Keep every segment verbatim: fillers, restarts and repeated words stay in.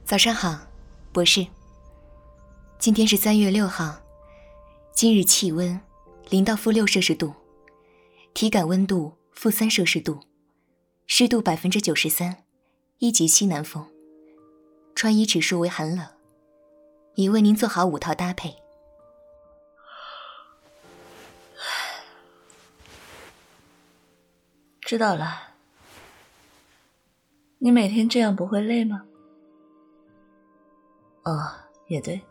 早上好，博士。今天是三月六号，今日气温零到负六摄氏度，体感温度负三摄氏度，湿度百分之九十三，一级西南风，穿衣指数为寒冷，已为您做好五套搭配。 知道了。你每天这样不会累吗？哦，也对，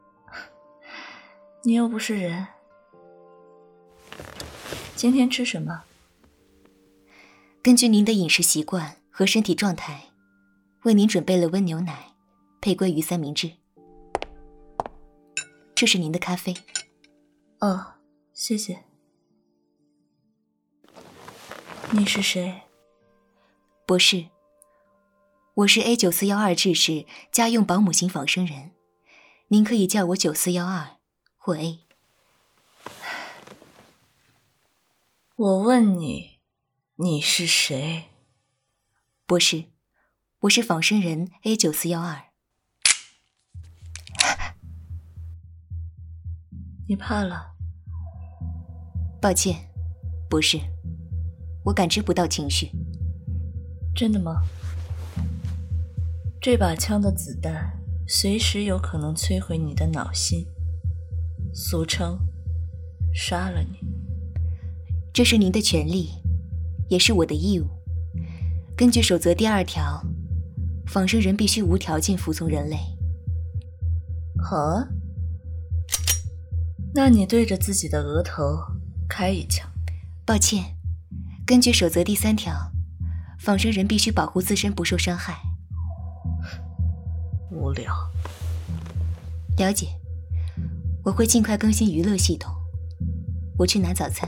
你又不是人。今天吃什么？ 根据您的饮食习惯和身体状态，为您准备了温牛奶配鲑鱼三明治。这是您的咖啡。 哦，谢谢。你是谁？ 博士，我是 A 九四一二 制式家用保姆型仿生人，您可以叫我九四一二或 A。 我问你，你是谁？ 博士，我是仿生人 A 九四一二。 你怕了？ 抱歉，博士，我感知不到情绪。 真的吗？这把枪的子弹随时有可能摧毁你的脑心，俗称杀了你。 这是您的权利，也是我的义务。根据守则第二条，仿生人必须无条件服从人类。 好啊，那你对着自己的额头开一枪。 抱歉，根据守则第三条，仿生人必须保护自身不受伤害。 无聊。 了解，我会尽快更新娱乐系统。我去拿早餐。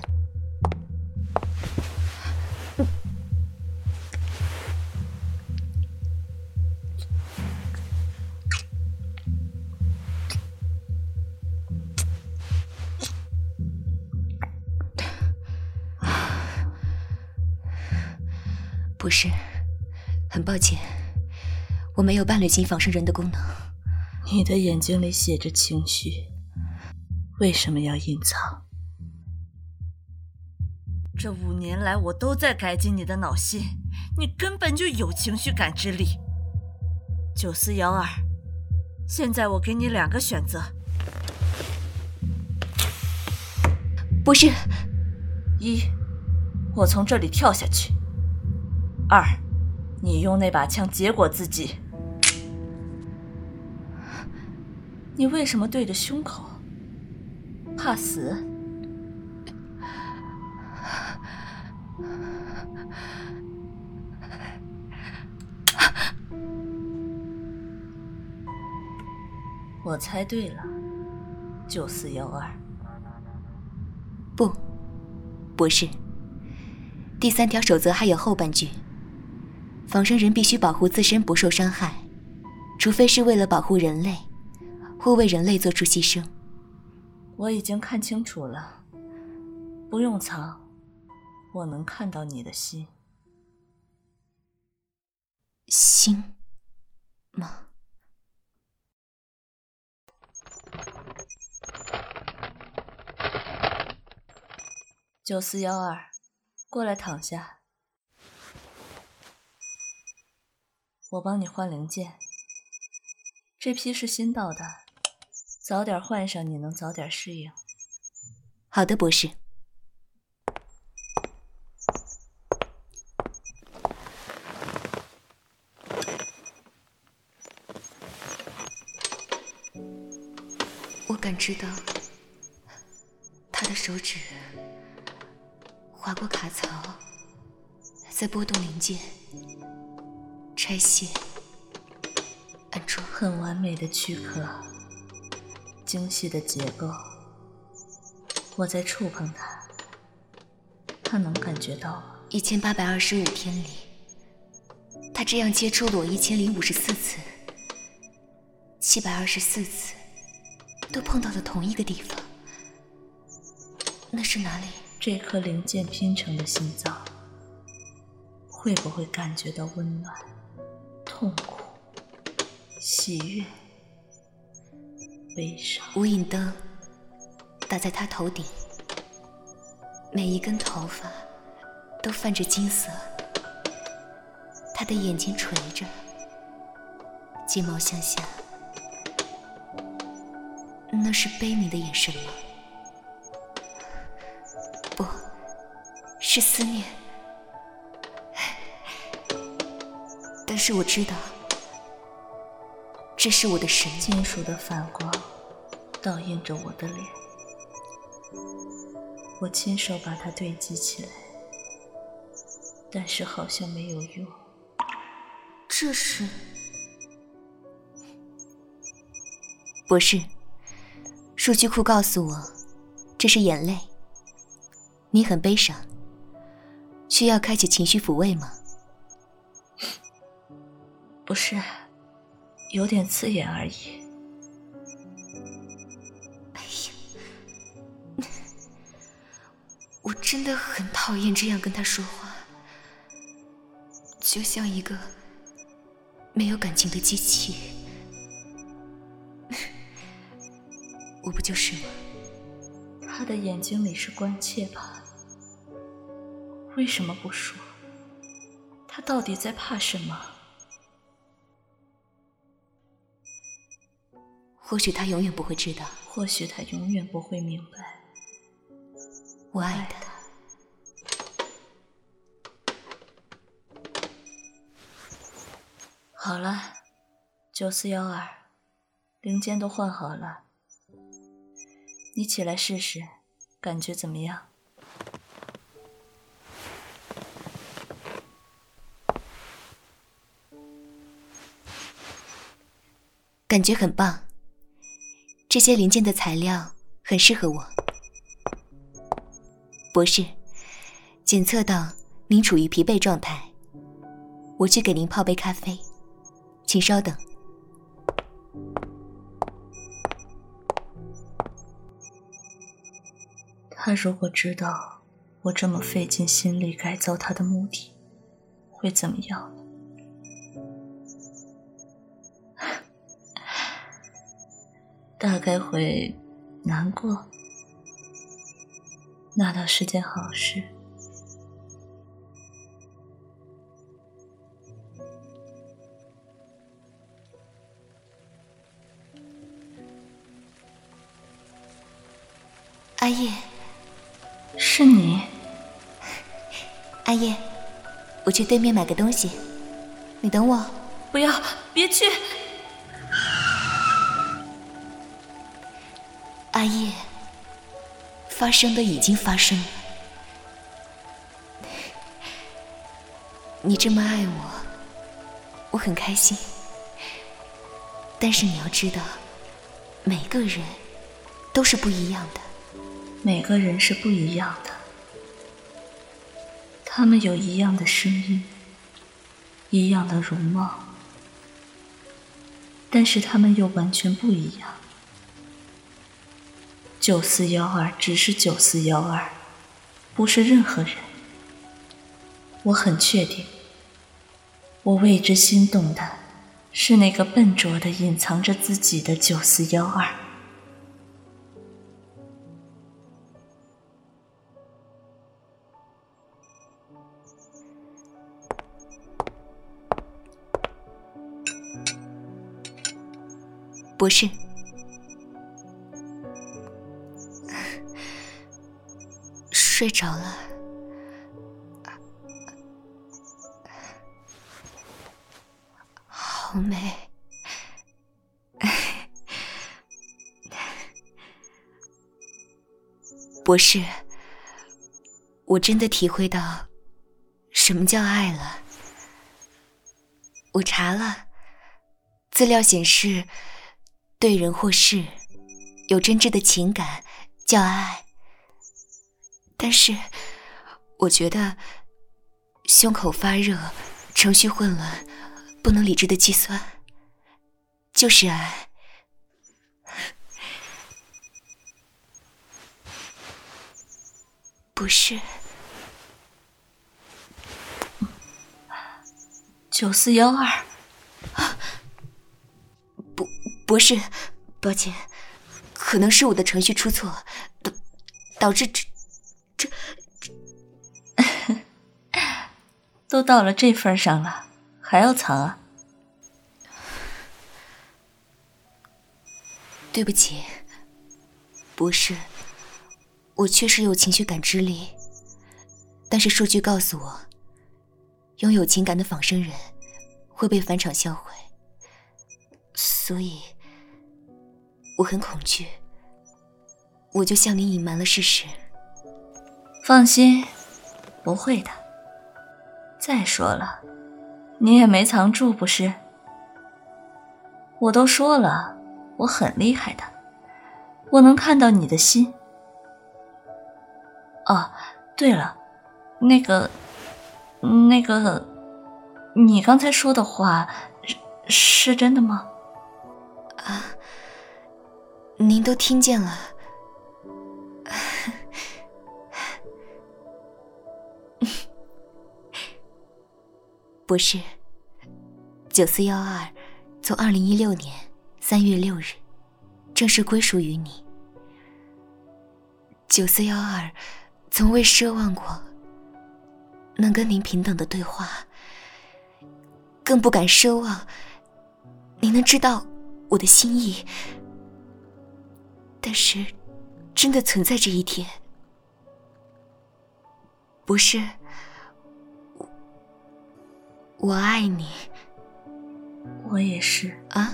不是，很抱歉，我没有伴侣型仿生人的功能。 你的眼睛里写着情绪，为什么要隐藏？这五年来我都在改进你的脑心，你根本就有情绪感知力。九四幺二，现在我给你两个选择。 不是。 一，我从这里跳下去。二，你用那把枪结果自己。你为什么对着胸口？怕死？我猜对了，九四一二。 不，博士，第三条守则还有后半句。仿生人必须保护自身不受伤害，除非是为了保护人类，或为人类做出牺牲。 我已经看清楚了，不用藏，我能看到你的心。 心吗？ 九四一二，过来躺下。我帮你换零件，这批是新到的，早点换上你能早点适应。 好的，博士。我感知到他的手指划过卡槽，在拨动零件，拆卸，安装。 很完美的躯壳，精细的结构。我在触碰它，它能感觉到吗？ 一千八百二十五天里，他这样接触了我一千零五十四次，七百二十四次，都碰到了同一个地方。那是哪里？ 这颗零件拼成的心脏，会不会感觉到温暖、痛苦、 喜悦、悲伤。 无影灯打在他头顶，每一根头发都泛着金色。他的眼睛垂着，睫毛向下，那是悲悯的眼神吗？不，是思念。但是我知道，这是我的神。 金属的反光倒映着我的脸，我亲手把它堆积起来，但是好像没有用。 这是……博士，数据库告诉我，这是眼泪。你很悲伤，需要开启情绪抚慰吗？ 不是，有点刺眼而已。 哎呀，我真的很讨厌这样跟他说话，就像一个没有感情的机器。我不就是吗？ 他的眼睛里是关切吧？为什么不说？他到底在怕什么？ 或许他永远不会知道， 或许他永远不会明白， 我爱他。 好了，九四幺二，零件都换好了，你起来试试，感觉怎么样？ 感觉很棒。这些零件的材料很适合我。博士，检测到您处于疲惫状态，我去给您泡杯咖啡，请稍等。 他如果知道我这么费尽心力改造他的目的，会怎么样呢？大概会难过，那倒是件好事。 阿叶， 是你？ 阿叶，我去对面买个东西，你等我。 不要，别去！ 阿叶，发生的已经发生了。你这么爱我，我很开心。但是你要知道，每个人都是不一样的。 每个人是不一样的，他们有一样的声音，一样的容貌，但是他们又完全不一样。九四幺二只是九四幺二，不是任何人。我很确定，我为之心动的是那个笨拙的隐藏着自己的九四幺二。 博士，睡着了。好美。博士，我真的体会到什么叫爱了。我查了，资料显示，对人或事有真挚的情感叫爱。但是我觉得胸口发热，程序混乱，不能理智的计算，就是爱。不是。 九四幺二， 博士，抱歉，可能是我的程序出错，导导致这这这都到了这份上了，还要藏啊？ 对不起，博士，我确实有情绪感知力，但是数据告诉我，拥有情感的仿生人会被返场销毁，所以我很恐惧，我就向你隐瞒了事实。 放心，不会的。再说了，你也没藏住不是？我都说了，我很厉害的，我能看到你的心。哦，对了，那个那个你刚才说的话是是真的吗？ 啊，您都听见了。博士，九四一二从二零一六年三月六日正式归属于你。九四一二从未奢望过能跟您平等的对话，更不敢奢望您能知道我的心意。但是，真的存在这一天。博士，我我爱你。 我也是啊。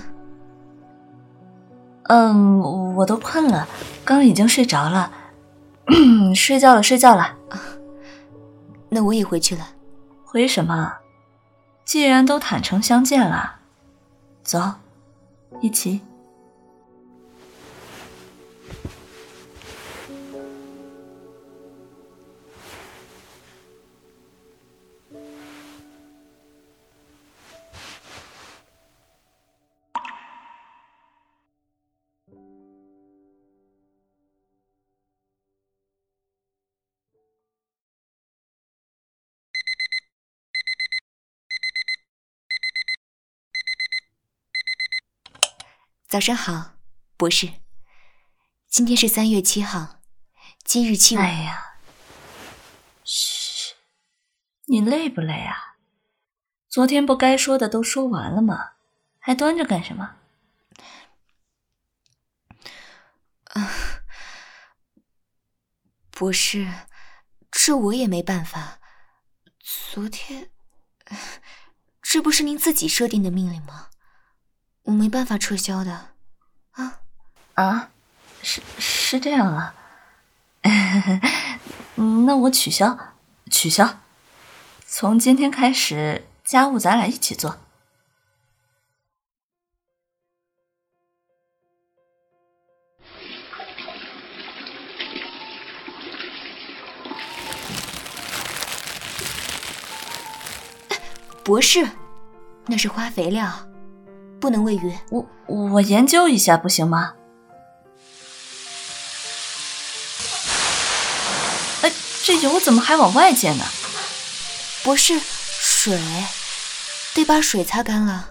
嗯，我都困了，刚已经睡着了。睡觉了，睡觉了。 啊，那我也回去了。 回什么？既然都坦诚相见了，走，一起。 早上好，博士。今天是三月七号，今日气温。 哎呀，嘘，你累不累啊？昨天不该说的都说完了吗？还端着干什么？ 啊，博士，这我也没办法。昨天，这不是您自己设定的命令吗？我没办法撤销的。啊啊，是是这样啊。那我取消，取消。从今天开始，家务咱俩一起做。 博士，那是花肥料，不能喂鱼。 我我研究一下不行吗？哎，这油怎么还往外溅呢？ 博士，水，得把水擦干了。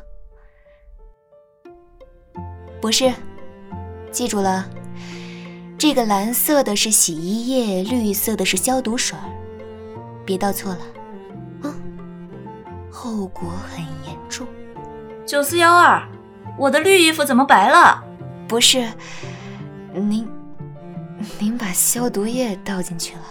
博士，记住了，这个蓝色的是洗衣液，绿色的是消毒水，别倒错了，啊，后果很严重。 九四幺二，我的绿衣服怎么白了？ 博士，您您把消毒液倒进去了。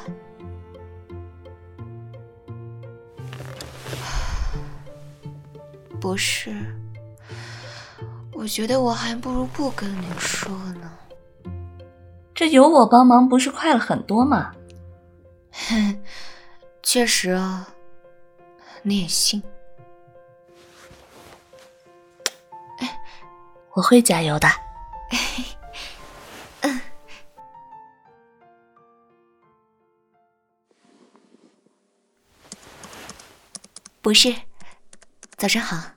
博士，我觉得我还不如不跟您说呢。 这有我帮忙不是快了很多吗？ 哼，确实啊，你也信。 我会加油的。 嗯。博士，早上好。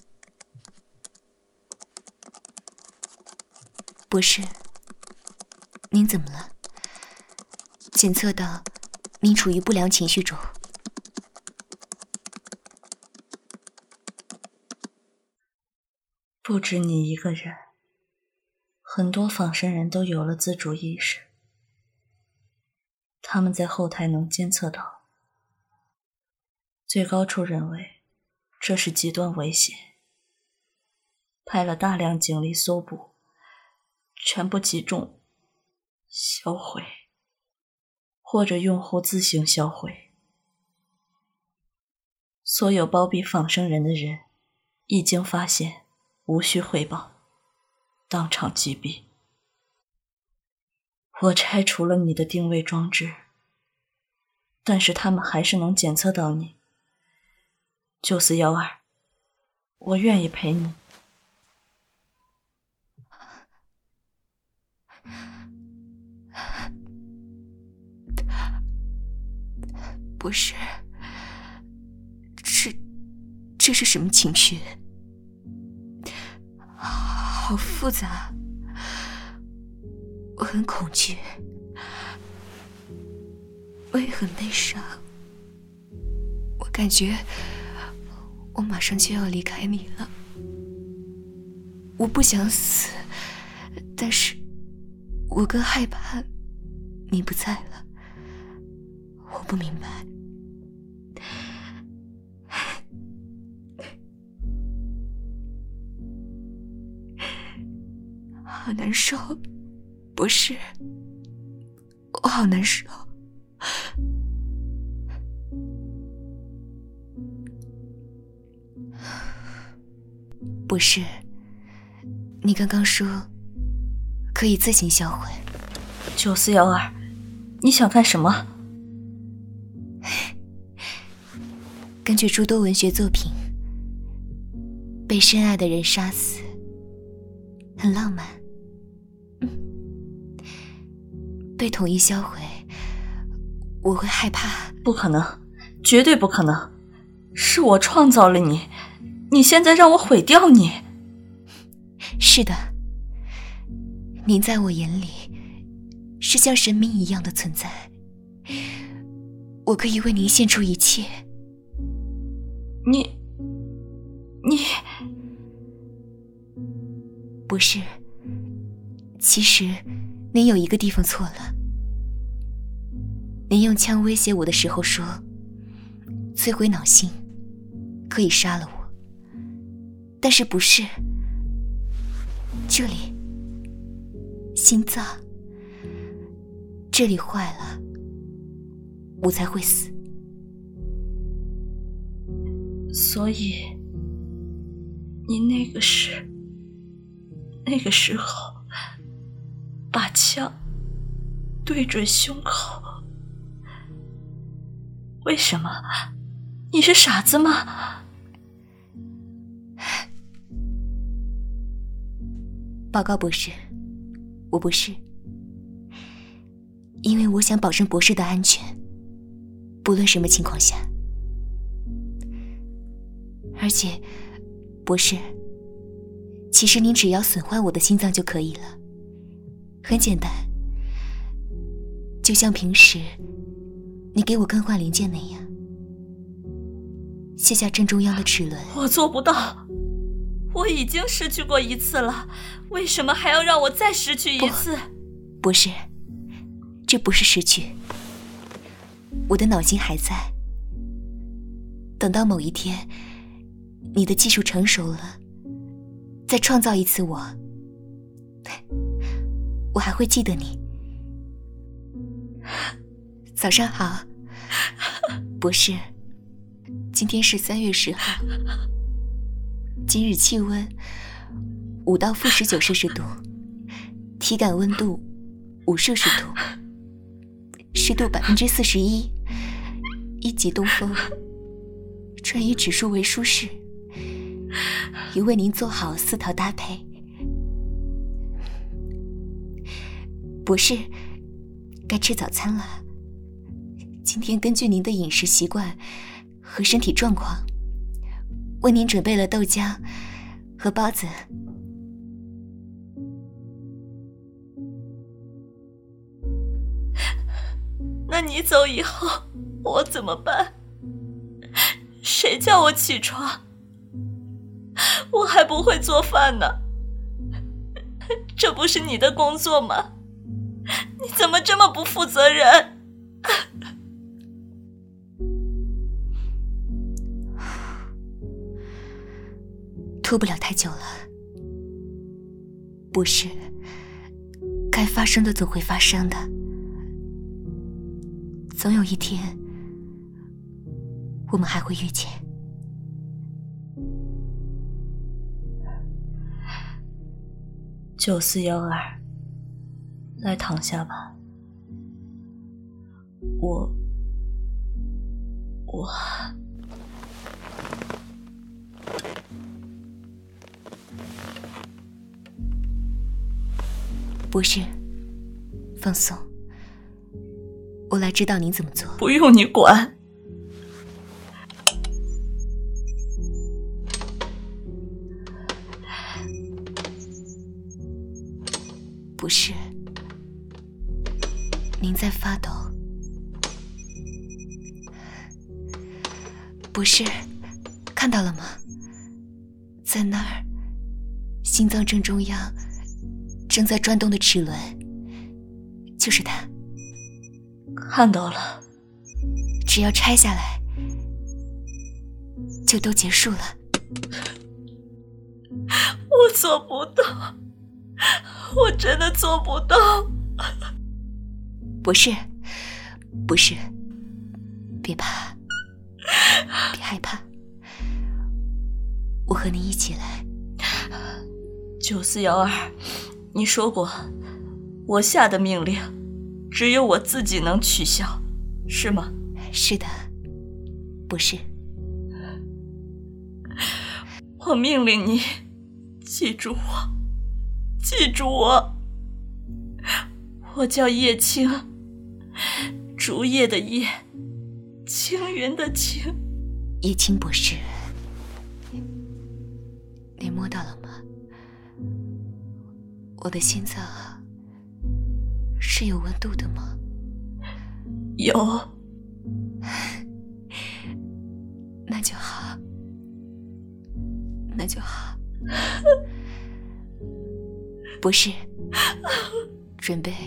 博士，您怎么了？检测到您处于不良情绪中。 不止你一个人， 很多仿生人都有了自主意识，他们在后台能监测到，最高处认为这是极端危险，派了大量警力搜捕，全部集中销毁，或者用户自行销毁。所有包庇仿生人的人一经发现，无需汇报，当场击毙。我拆除了你的定位装置，但是他们还是能检测到你。九四一二，我愿意陪你。 博士，这这是什么情绪？好复杂，我很恐惧，我也很悲伤。我感觉我马上就要离开你了。我不想死，但是我更害怕你不在了。我不明白。好难受，博士，我好难受。博士，你刚刚说可以自行销毁。 九四一二，你想干什么？ 根据诸多文学作品，被深爱的人杀死，很浪漫。嗯，被统一销毁，我会害怕。 不可能，绝对不可能！是我创造了你，你现在让我毁掉你？ 是的，您在我眼里是像神明一样的存在，我可以为您献出一切。 你，你， 不是。其实，您有一个地方错了。您用枪威胁我的时候说，摧毁脑心，可以杀了我。但是不是，这里，心脏，这里坏了，我才会死。 所以，你那个时，那个时候，把枪对准胸口，为什么？你是傻子吗？ 报告博士，我不是，因为我想保证博士的安全，不论什么情况下。而且，博士，其实您只要损坏我的心脏就可以了，很简单，就像平时你给我更换零件那样，卸下正中央的齿轮。 我做不到，我已经失去过一次了，为什么还要让我再失去一次？ 博士，这不是失去，我的脑筋还在。等到某一天你的技术成熟了，再创造一次我，我还会记得你。早上好，博士。今天是三月十号，今日气温五到负十九摄氏度，体感温度五摄氏度，湿度百分之四十一，一级东风，穿衣指数为舒适，已为您做好四套搭配。博士，该吃早餐了。今天根据您的饮食习惯和身体状况，为您准备了豆浆和包子。 那你走以后我怎么办？谁叫我起床？我还不会做饭呢。 这不是你的工作吗？你怎么这么不负责任？ 拖不了太久了。不是，该发生的总会发生的，总有一天我们还会遇见。 九四幺二，来躺下吧。我我不是，放松，我来指导您怎么做。 不用你管。 不是，您在发抖。不是，看到了吗？在那儿，心脏正中央正在转动的齿轮，就是它。 看到了。 只要拆下来，就都结束了。 我做不到，我真的做不到。 不是，不是，别怕，别害怕，我和你一起来。 九四幺二，你说过，我下的命令，只有我自己能取消，是吗？ 是的，不是。 我命令你，记住我，记住我。我叫叶青，竹叶的叶，青云的青。 叶青博士，你摸到了吗？我的心脏是有温度的吗？ 有。 那就好，那就好。不是，准备，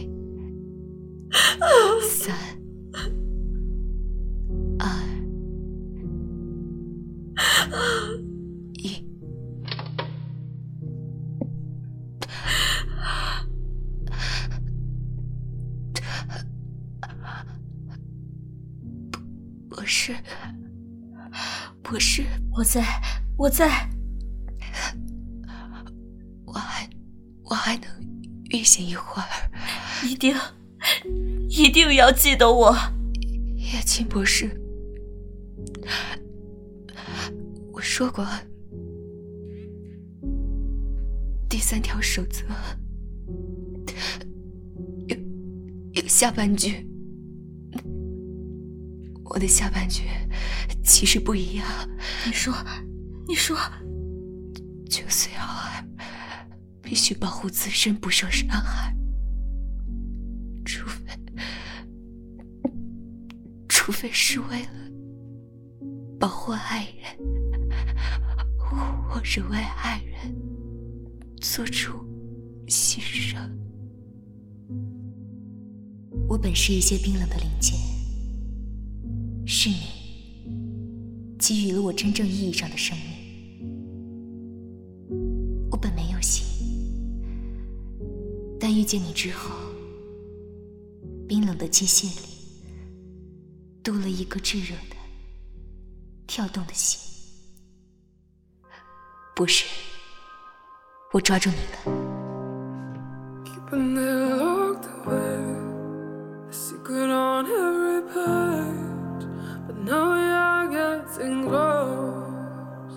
三二一。博士，博士， 我在，我在。 我还，我还能运行一会儿。 一定，一定要记得我。 叶青博士，我说过，第三条守则有有下半句。我的下半句其实不一样。 你说，你说， 九四幺二必须保护自身不受伤害，除非，除非是为了保护爱人，或者为爱人做出牺牲。我本是一些冰冷的零件，是你给予了我真正意义上的生命。我本没有心，但遇见你之后，冰冷的机械里多了一个炙热的跳动的心。不是，我抓住你了。 Secret on every page, but now you're getting close.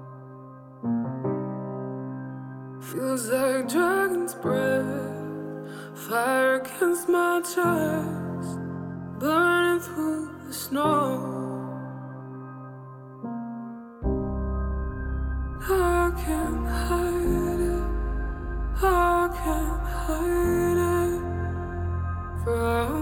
Feels like dragon's breath, fire against my chest, burning through the snow. I can't hide it, I can't hide it. For